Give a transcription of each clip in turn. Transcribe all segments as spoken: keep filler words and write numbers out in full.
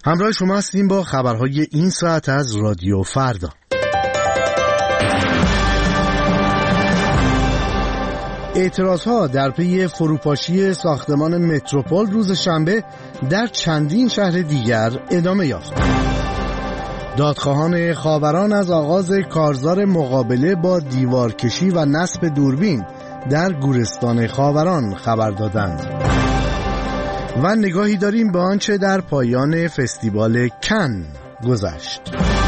همراه شما هستیم با خبرهای این ساعت از رادیو فردا. اعتراضها در پی فروپاشی ساختمان متروپول روز شنبه در چندین شهر دیگر ادامه یافت. دادخواهان خاوران از آغاز کارزار مقابله با دیوارکشی و نصب دوربین در گورستان خاوران خبر دادند. و نگاهی داریم به آنچه در پایان فستیوال کن گذشت.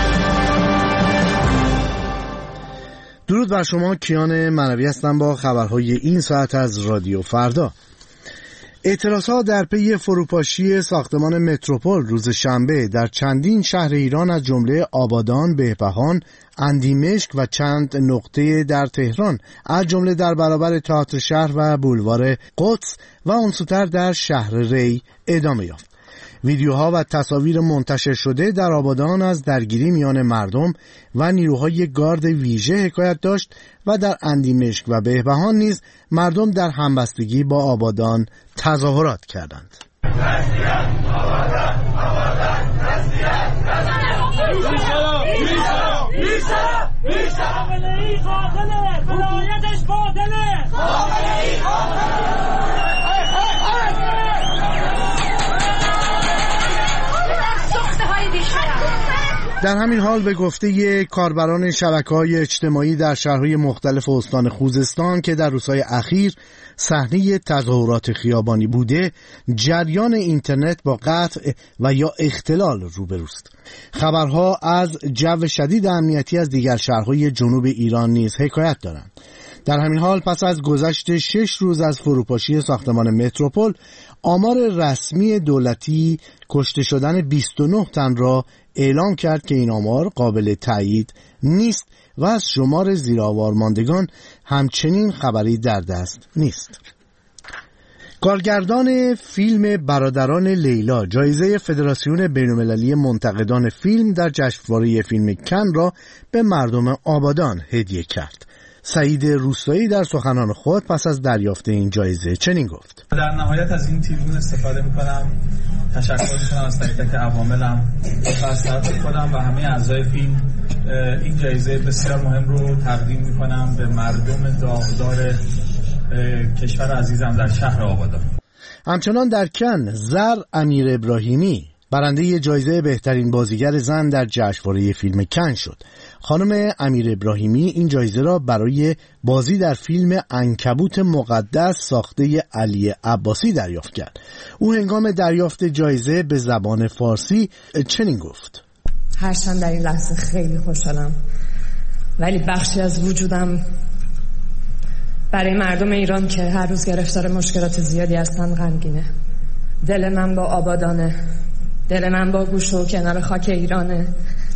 درود بر شما، کیان منوی هستم با خبرهای این ساعت از رادیو فردا. اعتراضها در پی فروپاشی ساختمان متروپول روز شنبه در چندین شهر ایران از جمله آبادان، بهبهان، اندیمشک و چند نقطه در تهران از جمله در برابر تئاتر شهر و بولوار قدس و اون سوتر در شهر ری ادامه یافت. ویدیوها و تصاویر منتشر شده در آبادان از درگیری میان مردم و نیروهای گارد ویژه حکایت داشت و در اندیمشک و بهبهان نیز مردم در همبستگی با آبادان تظاهرات کردند. در همین حال به گفته کاربران شبکه‌های اجتماعی در شهرهای مختلف استان خوزستان که در روزهای اخیر صحنه تظاهرات خیابانی بوده، جریان اینترنت با قطع و یا اختلال روبروست. خبرها از جو شدید امنیتی از دیگر شهرهای جنوب ایران نیز حکایت دارند. در همین حال پس از گذشت شش روز از فروپاشی ساختمان متروپول، آمار رسمی دولتی کشته شدن بیست و نه تن را اعلام کرد که این آمار قابل تایید نیست و از شمار زیرآوار ماندگان همچنین خبری در دست نیست. کارگردان فیلم برادران لیلا جایزه فدراسیون بین‌المللی منتقدان فیلم در جشنواره فیلم کن را به مردم آبادان هدیه کرد. سعید روستایی در سخنان خود پس از دریافت این جایزه چنین گفت: در نهایت از این تریبون استفاده می‌کنم، تشکر می‌کنم از تک تک عواملم، بستر خودم و همه اعضای فیلم. این جایزه بسیار مهم رو تقدیم می‌کنم به مردم داغدار کشور عزیزم در شهر آبادان. همچنان در کن زر امیر ابراهیمی برنده جایزه بهترین بازیگر زن در جشنواره فیلم کن شد. خانم امیر ابراهیمی این جایزه را برای بازی در فیلم عنکبوت مقدس ساخته علی عباسی دریافت کرد. او هنگام دریافت جایزه به زبان فارسی چنین گفت: هرچند در این لحظه خیلی خوشحالم، ولی بخشی از وجودم برای مردم ایران که هر روز گرفتار مشکلات زیادی هستند غمگینه. دل من با آبادانه، دل من با گوشه و کنار خاک ایرانه.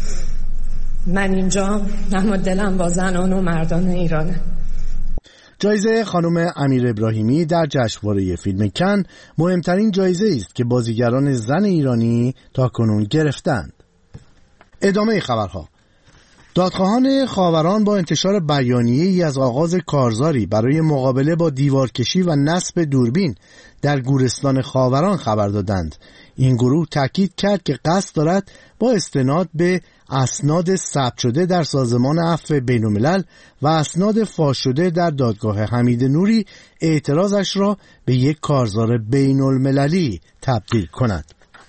من اینجا، اما دلم با زنان و مردان ایرانه. جایزه خانم امیر ابراهیمی در جشنواره فیلم کن مهمترین جایزه است که بازیگران زن ایرانی تاکنون گرفتند. ادامه خبرها. دادخواهان خاوران با انتشار بیانیه‌ای از آغاز کارزاری برای مقابله با دیوارکشی و نصب دوربین در گورستان خاوران خبر دادند. این گروه تاکید کرد که قصد دارد با استناد به اسناد ثبت شده در سازمان عفو بین‌الملل و اسناد فاش شده در دادگاه حمید نوری اعتراضش را به یک کارزار بین‌المللی تبدیل کند.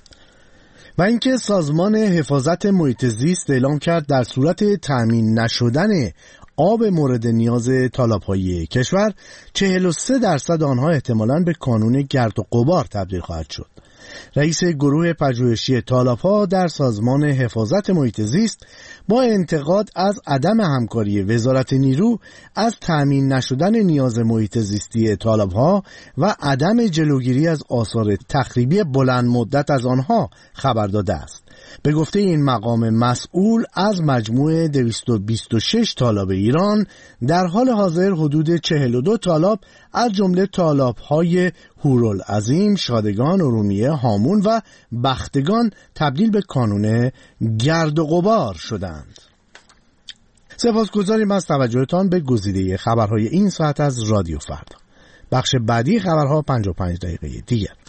و اینکه سازمان حفاظت محیط زیست اعلام کرد در صورت تأمین نشدن آب مورد نیاز تالاب‌های کشور چهل و سه درصد آنها احتمالاً به کانون گرد و غبار تبدیل خواهد شد. رئیس گروه پژوهشی تالاب‌ها در سازمان حفاظت محیط زیست با انتقاد از عدم همکاری وزارت نیرو از تأمین نشدن نیاز محیط زیستی تالاب‌ها و عدم جلوگیری از آثار تخریبی بلند مدت از آنها خبر داده است. به گفته این مقام مسئول، از مجموع دویست و بیست و شش تالاب ایران در حال حاضر حدود چهل و دو تالاب از جمله تالاب‌های هورالعظیم، شادگان، ارومیه، هامون و بختگان تبدیل به کانون گرد و غبار شدند. سپاسگزاریم از توجهتان به گزیده خبرهای این ساعت از رادیو فردا. بخش بعدی خبرها پنجاه و پنج دقیقه دیگر.